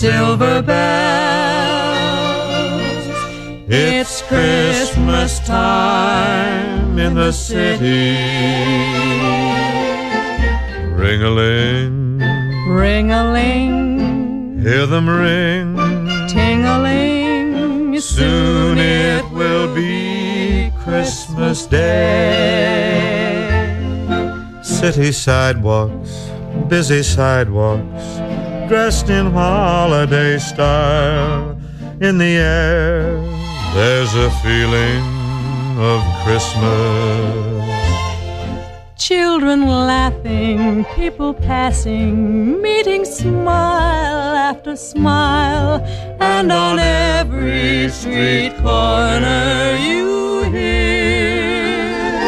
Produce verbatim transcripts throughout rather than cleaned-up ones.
silver bells. It's Christmas time in the city. Ring-a-ling, ring-a-ling, hear them ring. Ting-a-ling, soon it will be Christmas Day. City sidewalks, busy sidewalks, dressed in holiday style. In the air, there's a feeling of Christmas. Children laughing, people passing, meeting smile after smile, and on every street corner you hear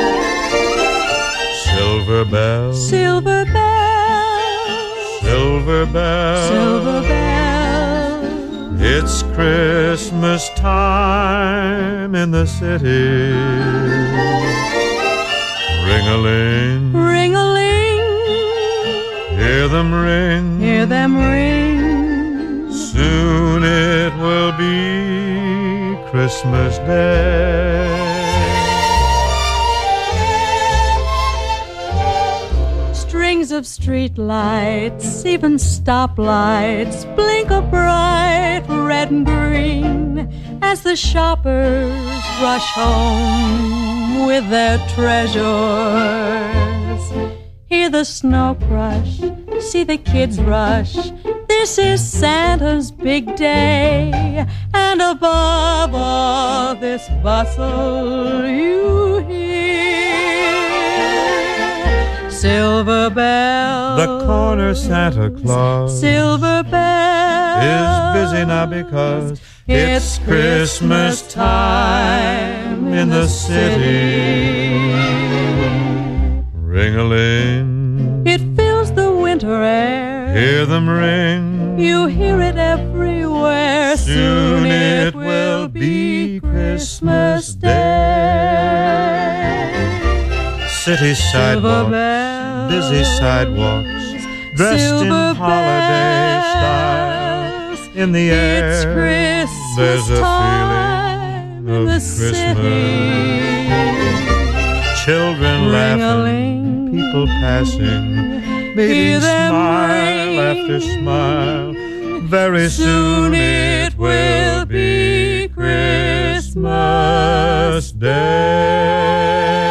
silver bells, silver bells, silver bells, silver bells. It's Christmas time in the city. Ring-a-ling, ring-a-ling, hear them ring, hear them ring. Soon it will be Christmas Day. Strings of street lights, even stoplights, blink a bright red and green as the shoppers rush home with their treasures. Hear the snow crush, see the kids rush. This is Santa's big day, and above all this bustle you hear silver bells. The corner Santa Claus, silver bells, is busy now because it's Christmas time in the city. Ring-a-ling, it fills the winter air. Hear them ring, you hear it everywhere. Soon it will be Christmas Day. City sidewalks, busy sidewalks, dressed in holiday style. In the air, it's Christmas there's a time feeling of in the Christmas. city. Children laughing, people passing, meeting smile after smile. Very soon it will be Christmas Day.